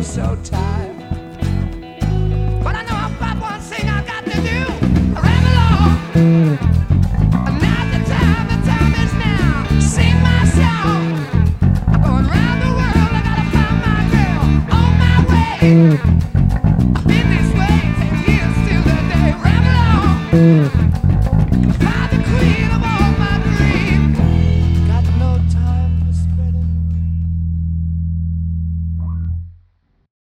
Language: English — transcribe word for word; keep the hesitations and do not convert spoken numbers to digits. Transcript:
so tired. But I know I've got one thing I got to do. Ramble on. Now's the time, the time is now. Sing my song. I'm going round the world, I gotta find my girl on my way. I've been this way ten years till the day. Ramble on. Find the queen of all.